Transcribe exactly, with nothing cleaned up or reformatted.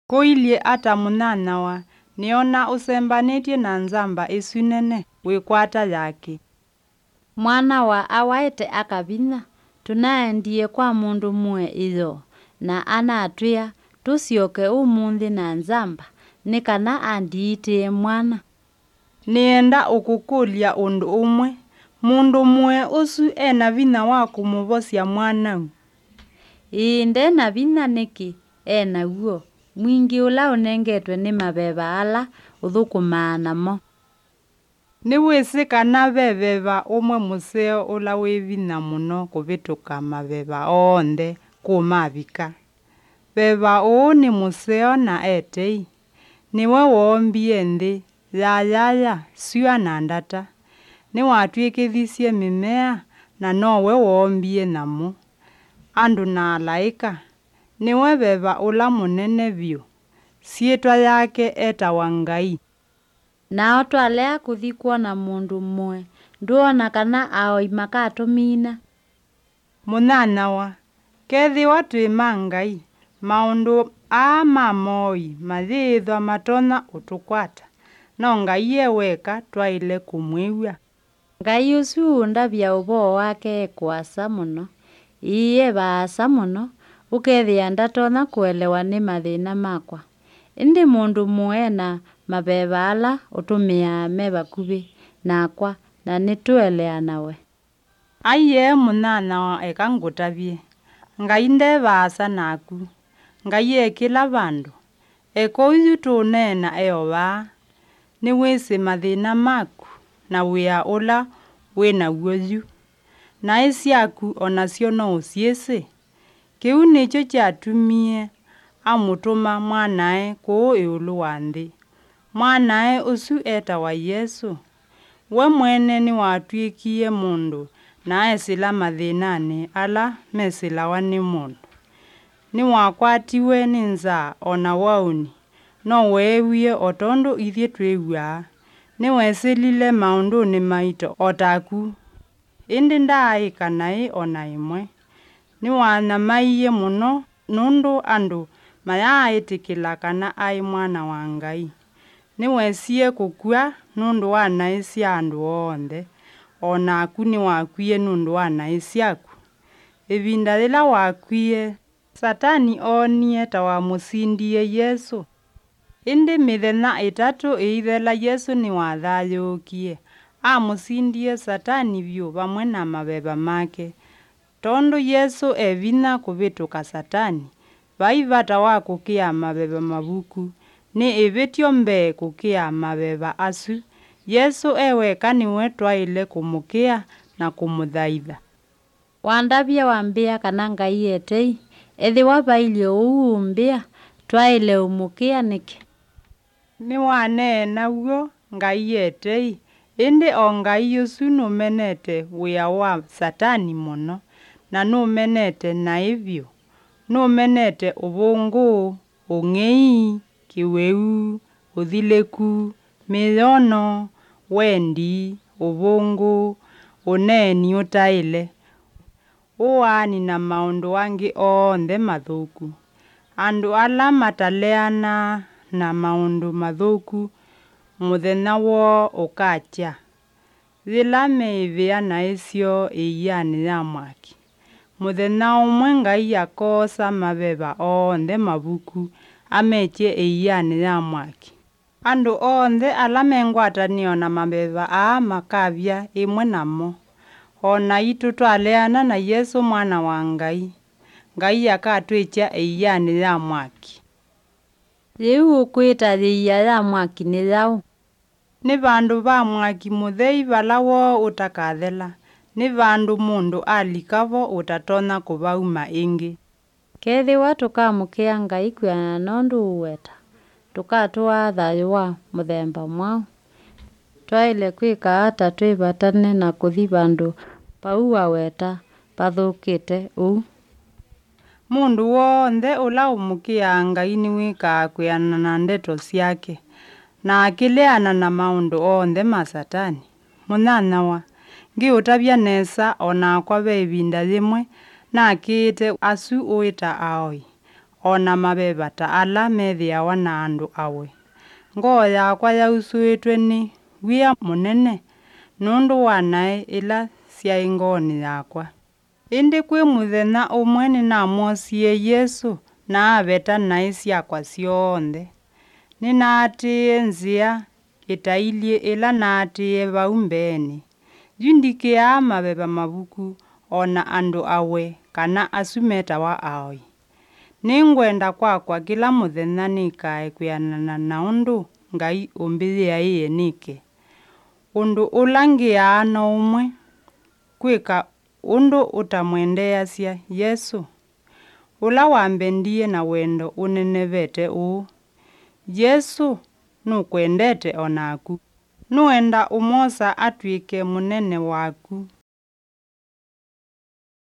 Kuilie ata munanawa niona usembanĩtie na nzamba isu nene wikwata yake. Mwana wa awaite akavinya tunaendie kwa mundu mwe iyo na anatwia tusioke umuthi na nzamba ni kana andiitie mwana. Nienda ukukulia undu umwe mundu mwe usu ena vinya wa kumuvosya mwanau. Inde na vinya niki ena guo mwingi ula unengetwe ni mabeba ala uthukumaa namo. Ni wisi kana bebeba umwe museo ula wi vinya muno kuvituka mabeba onthe kumavika. Beba uu ni museo na etei. Niwe wombie nthi yayaya sua na ndata. Ni watwikithisye mimea na nowe wombie namo. Andu na alaika. Niwe beba ula munene vyu. Sietwa yake etawa Ngai. Nao twalea kuthikwo na mundu mwe nduona kana aoi makatumina. Munanawa kethiwa twima Ngai maundu aa mamoi mathithwa matona utukwata no Ngai ye weka twaile kumwiwa. Ngai usu undavya uvoo wake ekwasa muno iye vaasa muno ukethia ndatona kuelewa ni mathina makwa. Indi mundu muena mabeba ala utumia me vakuvi nakwa na nituelea nawe. Aiye munanawa eka ngutavye. Ngai nde vaasa naku. Ngai ye kila vandu. Eko uyu tunena eova. Ni wisi mathina maku na wia ula wina guoyu. Na isiaku onasio no usiese. Kiu nicho chatumie amutuma mwanae kuu iulu wa nthi. Mwanae usu etawa Yesu. We mwene ni watwikie mundu na esila mathinani ala mesilawa ni mundu. Ni wakwatiwe ni nza ona wauni. No wewie otondu ithie twiwa. Ni wesilile maundu ni maito otaku. Indi ndaika nai ona imwe. Ni wanamaiye muno nundu andu mayaitikila kana ai mwana wa Ngai. Ni wesie kukua nundu wa naisya andu onthe. Onaku ni wakwie nundu wa naisyaku. Ivinda lila wakwie Satani onie ta wamusindie Yesu. Indi mithenya itatu iithela Yesu ni wathayukie. Amusindie Satani vyu vamwe na mabeba make. Tondu Yesu evinya kuvituka Satani. Vaivata wa kukia mabeba mavuku. Ni ivityo mbe kukia mabeba asu. Yesu eweka niwe twaile kumukia na kumuthaitha. Wandavya wambia kana Ngai etei. Ethi wabailio uu mbia twaile umukia niki. Ni waneena uo Ngai etei. Indi o Ngai usu numenete wia wa Satani muno. Na numenete na ivyo. Numenete uvungu, ung'ei, kiweu, uthileku, miyono, wendi, uvungu, uneni utaile. Uwani na maundu wangi onthe mathuku. Andu ala mataleana na maundu mathuku muthenya wo ukacha. Zila meivia na isyo iyani ya mwaki. Muthenya umwe Ngai akosa mabeba onthe mavuku amechie iyani ya mwaki. Andu onthe ala mengwatanio na mabeba aa makavya imwe namo. Ona itu twaleana na Yesu mwana wa Ngai. Ngai akatwicha iyani ya mwaki. Riu ukwita iya ya mwaki ni yau. Ni vandu va mwaki muthei vala wo utakathela. Ni vandu mundu alikavo utatona kuvauma ingi. Kethiwa tukamukia Ngai kwiana nondu uweta. Tukatua thayu wa muthemba mwao. Twaile kwika ata twivatane na kuthi vandu pau waweta pathukite uu. Mundu wonthe ula umukia Ngai ni wika kwiana na ndeto siake. Na akileana na maundu onthe ma Satani. Munanawa ngi utavya nesa ona kwa vevinda limwe na akite asu uita aoi. ona mavevata ala methiawa na andu awe. Ngoo yakwa yausuitwe ni wia munene nundu wa nae ila syai ngooni yakwa. Indi kwi muthenya umwe ninamwosie Yesu na aveta nai syakwa syonthe. Ninaatie nzia itailie ila naatie vau mbeni. Jundikia maveva mavuku ona andu awe kana asumetawa aoi. Ningwenda kwakwa kila muthenya nikae kwianana na undu Ngai umbithia iye nike. Undu ula ngiaa na umwe kwika undu utamwendeasya Yesu. Ula wambendie na wendo unenevete uu. Yesu nukwendete onaku. Nuenda umosa atwike munene waku.